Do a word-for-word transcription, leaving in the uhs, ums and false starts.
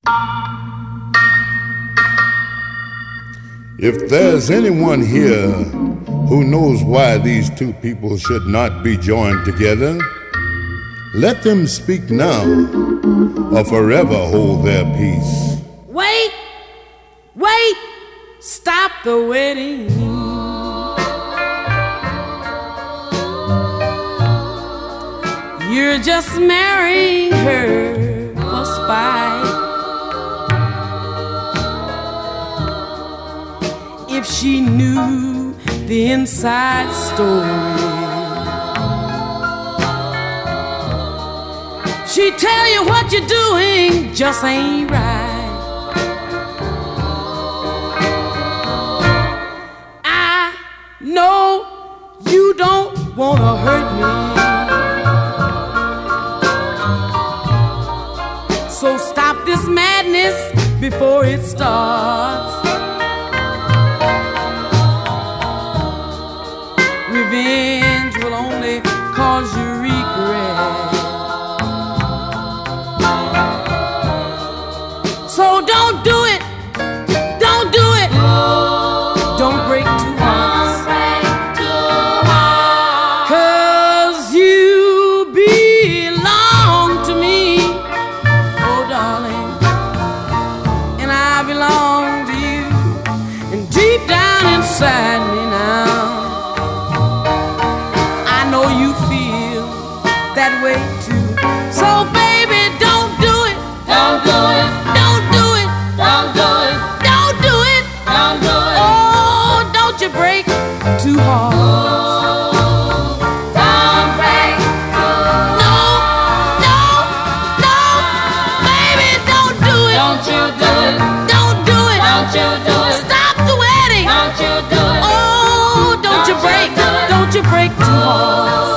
If there's anyone here who knows why these two people should not be joined together, let them speak now or forever hold their peace. Wait, wait, stop the wedding. You're just marrying her for spite. If she knew the inside story, she'd tell you what you're doing just ain't right. I know you don't wanna hurt me, so stop this madness before it starts. Revenge will only cause you regret. So don't do it, don't do it, don't break two hearts, cause you belong to me, oh darling, and I belong to you, and deep down inside me now, I know you feel that way too. So baby, don't do it, don't do it, don't do it, don't do it, don't do it, don't do it. Oh, don't you break too hard. Oh, don't break too hard. No, no, no, baby, don't do it. Don't you do it. Don't do it. Don't you do it. Stop the wedding. Don't you do it. Oh, don't, don't you break, don't you break too hard.